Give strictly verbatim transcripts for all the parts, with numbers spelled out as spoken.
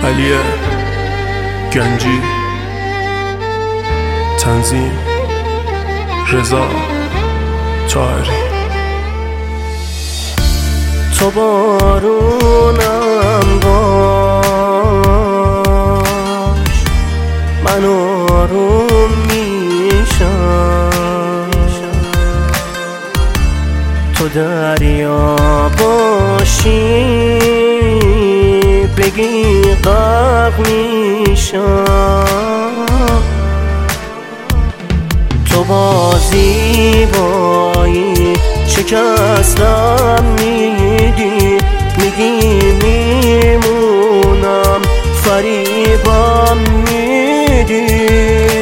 علی گنجی، تنظیم رضا طاهری. تو بارونم باش، من آروم میشم. تو دریا باشی بگی غرق میشم. تو با زیبایی شکستم میدی، میگی میمونم فریبم میدی.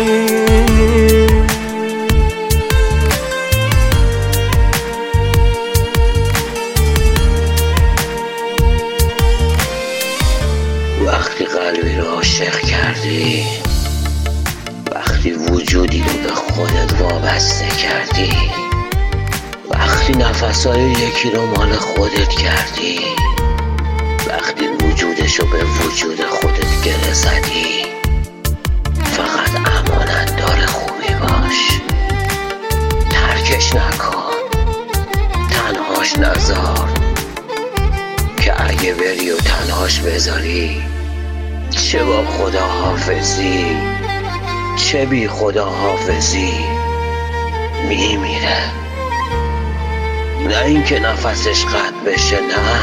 وقتی قلبی رو عاشق کردی، وقتی وجودی رو به خودت وابسته کردی، وقتی نفسای یکی رو مال خودت کردی، وقتی وجودشو به وجود خودت گره زدی، فقط امانتدار خوبی باش. ترکش نکن، تنهاش نذار، که اگه بری و تنهاش بذاری، چه با خدا حافظی چه بی خدا حافظی میمیره. نه اینکه نفسش قطع بشه، نه،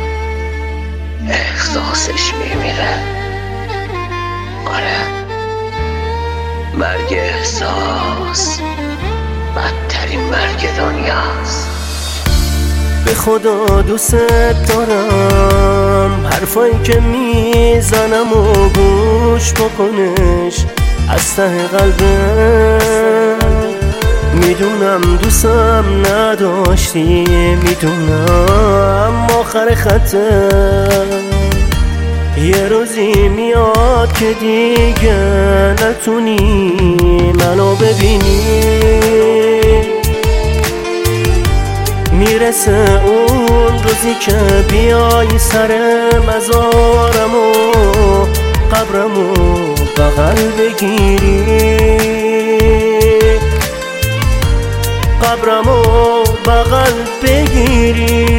احساسش میمیره. آره، مرگ احساس بدترین مرگ دنیاست. به خدا دوست دارم، حرفایی که میزنم و گوش بکنش از ته قلبم. میدونم دوستم نداشتی، میدونم آخر خطه. یه روزی میاد که دیگه نتونی منو ببینی. میرسه اون روزی که بیای سر مزارم و قبرم و بغل بگیری، قبرم و بغل بگیری.